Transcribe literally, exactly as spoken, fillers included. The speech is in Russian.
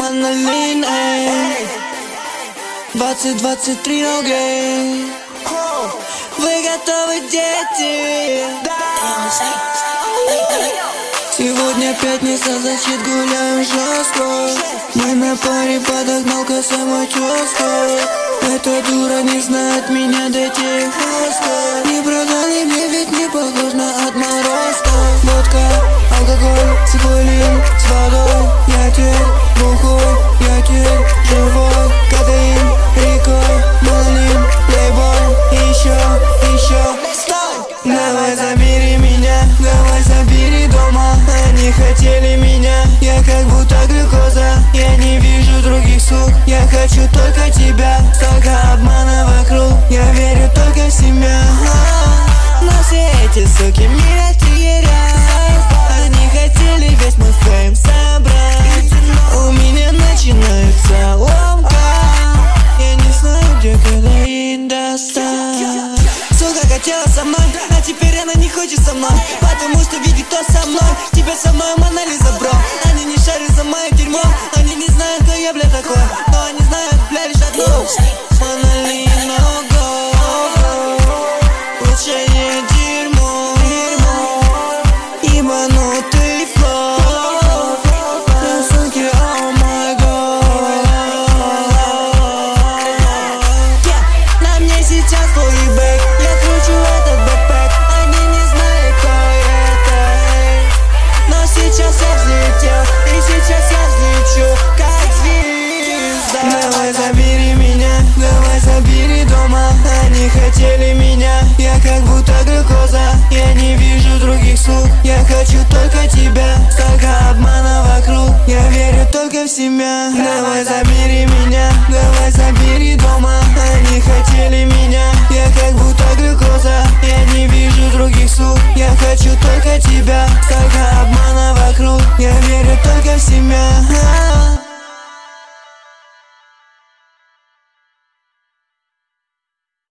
Манолин, эй. Двадцать двадцать три окей. Вы готовы, дети? Сегодня пятница, значит гуляем жестко. Мы на паре, подогнал косому тезку. Эта дура не знает меня до Техаска. Не продали мне, ведь не похож на отморозка. Водка, алкоголь, цикулин с водой. Я теперь бухой, я теперь живой. Кадеин, рекой, малин, плейбой. Еще, еще, стой! Давай забери меня, давай забери дома. Они хотели меня, я как будто глюкоза. Я не вижу других сук, я хочу только тебя. Столько обмана вокруг, я верю только в себя. Но все эти суки меня теряют. Они хотели весь мой фейм собрать. У меня начинается ломка. Я не знаю, где кадеин достать. Сука хотела со мной, а теперь она не хочет со мной. Потому что видит, кто со мной. Тебя со мной Мона Лиза, бро. Они не шарят за мое дерьмо. Они не знают, кто я, бля, такой. Но они знают, бля, лишь одно. Мона Лиза, го. Лучше не дерьмо, дерьмо. Ебанутый флоу. Да, суки, о май гад. На мне сейчас твой бэк. Я кручу этот бэкпэк. Они не знают, кто это. Но сейчас я взлетел, и сейчас я взлечу, как звезда. Давай забери меня, давай забери дома. Они хотели меня, я как будто глюкоза. Я не вижу других сук, я хочу только тебя. Столько обмана вокруг, я верю только в себя. Давай забери меня, давай